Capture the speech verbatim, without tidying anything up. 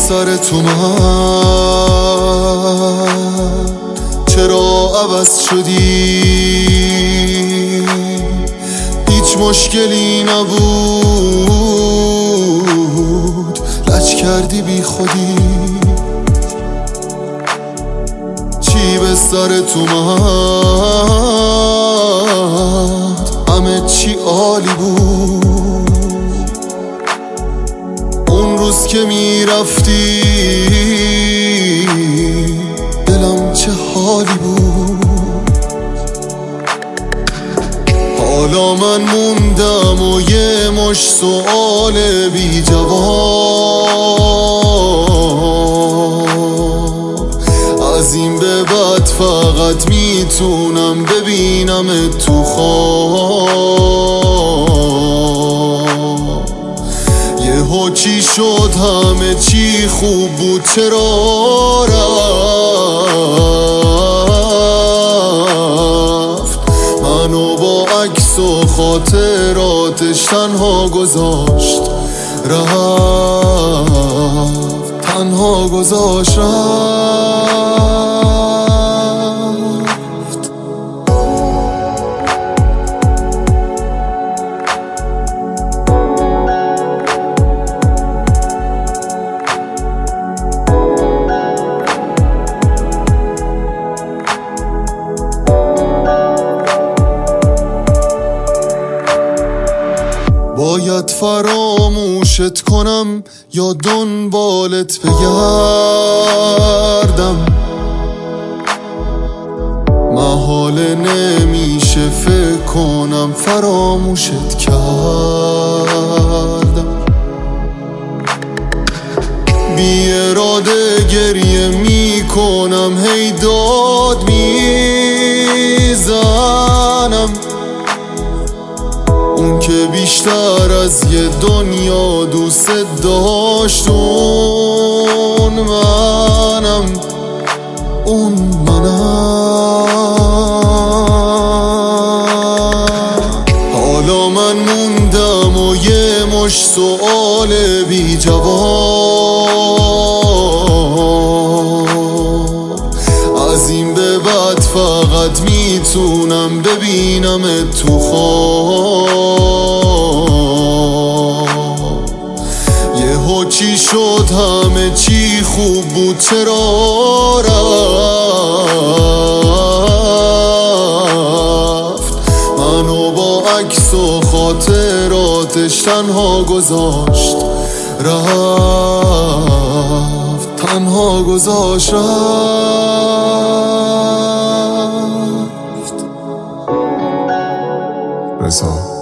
سر تو من چرا عوض شدی؟ هیچ مشکلی نبود، لج کردی بی خودی. چی به سر تو من همه چی عالی بود. اون روز که میرفتی دلم چه حالی بود. حالا من موندم و یه مش سؤال بی جواب. از این به بعد فقط میتونم ببینم تو خواب. یهو چی شد همه چی خوب بود چرا رفت؟ منو با عکس و خاطراتش تنها گذاشت رفت، تنها گذاشت رفت. باید فراموشت کنم یا دنبالت بگردم؟ محاله نمیشه فکر کنم فراموشت کردم. بی اراده گریه میکنم، هی داد میزنم. اون که بیشتر از یه دنیا دوست داشت اون منم، اون منم. حالا من موندم و یه مش سؤال بی جواب. از این به بعد فقط میتونم ببینم تو خواب. یهو چی شد همه چی خوب بود چرا رفت؟ منو با عکس و خاطراتش تنها گذاشت رفت، تنها گذاشت رفت. رضا